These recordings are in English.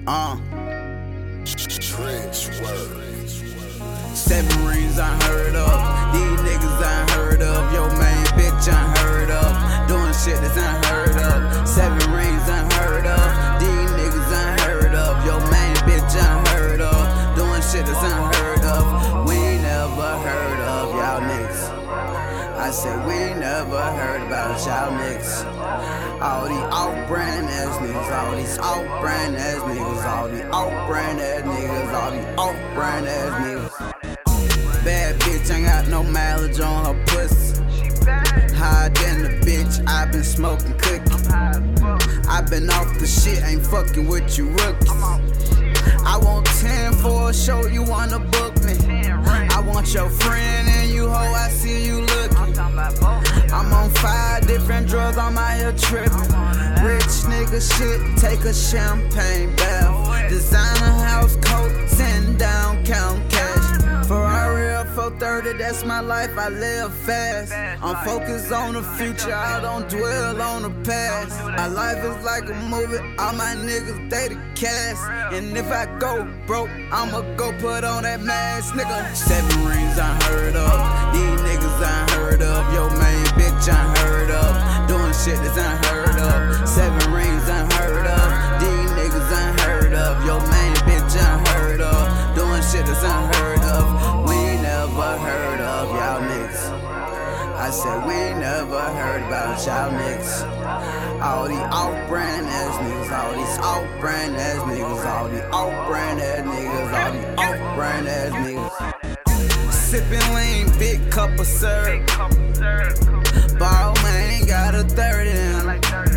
Uh, Trench work. 7 rings unheard of. These niggas unheard of. Your main bitch unheard of. Doing shit that's unheard of. 7 rings unheard of. These niggas unheard of. Your main bitch unheard of. Doing shit that's unheard of. We ain't never heard of y'all niggas. I said we ain't never heard about y'all niggas. All these off-brand ass niggas, all these off-brand ass niggas, all these off-brand ass niggas, all these off-brand ass niggas. Bad bitch ain't got no mileage on her pussy. Higher than the bitch, I been smoking cookies. I been off the shit, ain't fucking with you rookies. I want 10 for a show, you wanna book me. I want your friend and you hoe, I see you looking. I'm on 5 different drugs, I'm out here tripping. Rich nigga shit, take a champagne bath. Designer house coat, sitting down, count cash. Ferrari or 430, that's my life, I live fast. I'm focused on the future, I don't dwell on the past. My life is like a movie, all my niggas, they the cast. And if I go broke, I'ma go put on that mask, nigga. 7 rings unheard of, these niggas unheard of. Your main bitch unheard of, doing shit that's unheard of. 7 rings unheard of, these niggas unheard of. Your main bitch unheard of, doing shit that's unheard of. We ain't never heard of y'all niggas. I said we ain't never heard about y'all niggas. All these off-brand ass niggas, all these off-brand ass niggas, all these off-brand ass niggas, all these off-brand ass niggas. Sippin' lean, big cup of syrup. Ball man got a 30 in him.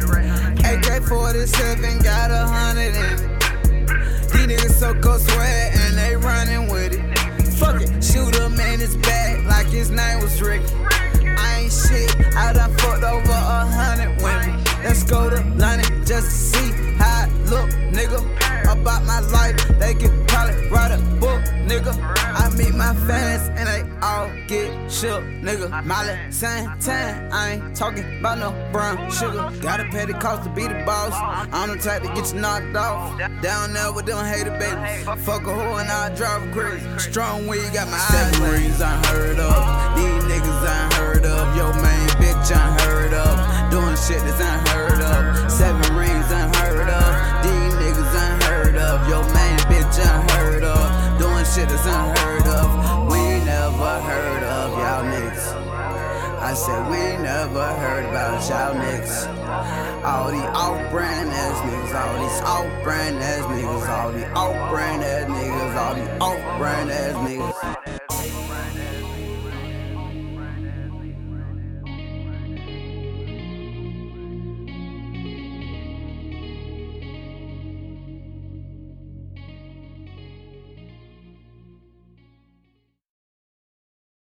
AK-47 got 100 in it. These niggas so cold sweat and they running with it. Fuck it, shoot him in his back like his name was Ricky. I ain't shit, I done fucked over 100 women. Let's go to London just to see how I look, nigga. About my life, they could probably write a book, nigga. I meet my fans and they all get shook, nigga. Molly, same time, I ain't talking about no brown sugar. Gotta pay the cost to be the boss. I'm the type to get you knocked off. Down there with them hater babies. Fuck a hoe and I drive her crazy. Strong weed, got my eyes. 7 rings unheard of. These niggas unheard of. Your main bitch unheard of. Doing shit that's unheard of. 7 rings unheard of. These niggas unheard of. Your main bitch unheard of. Doing shit that's unheard of. We ain't never heard of y'all niggas. I said we ain't never heard about y'all niggas. All these off-brand ass niggas, all these off-brand ass niggas, all these off-brand ass niggas, all these off-brand ass niggas.